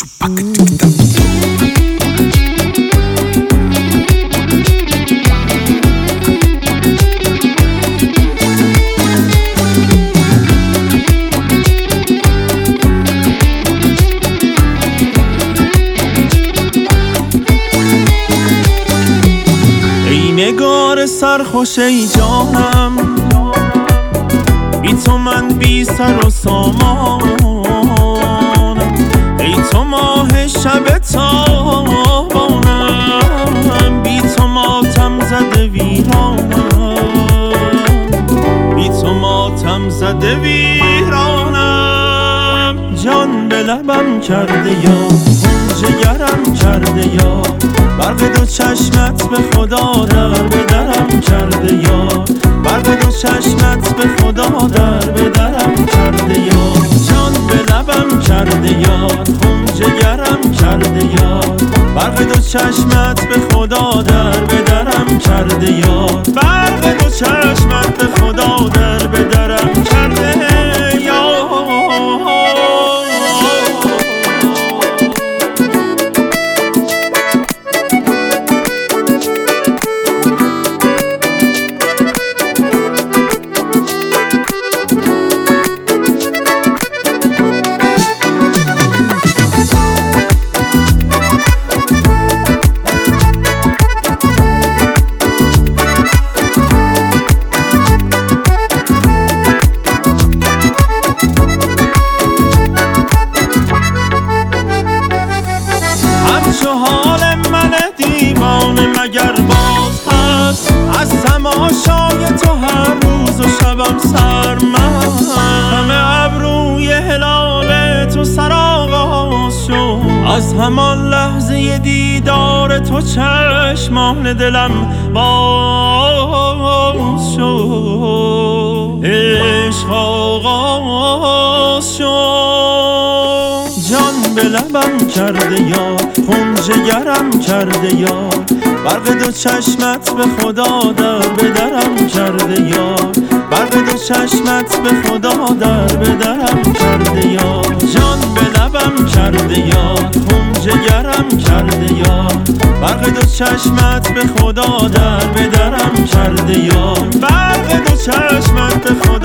ای نگار سرخوش ای جانم، بی تو من بی سر و سامانم. ای تو ماه شب تابانم، بی تو ماتم زده ویرانم، بی تو ماتم زده ویرانم. جان به لبم کرده یا جگرم کرده یا، برق دو چشمت به خدا در به درم کرده یا، برق دو چشمت به خدا در به درم کرده یا. جان به لبم کرده یا، خون جگرم کرده یا، برق دو چشمت به خدا در به درم کرده یا، برق دو چشمت به خدا در به درم کرده یا. همچو حال من دیوانه مگر باز هست، از تماشای تو هر روز و شبم سرمست. همه ابروی هلال تو سرآغاز شد، از همان لحظه دیدار تو چشمان دلم باز شد، عشق آغاز شد. جان به لبم کرده یا، خون جگرم کرده یا، برق دو چشمت به خدا در به درم کرده یا، برق دو چشمت به خدا در به درم کرده یا. جان به لبم کرده یا، خون جگرم کرده یا، برق دو چشمت به خدا در به درم کرده یا، برق دو چشمت به خدا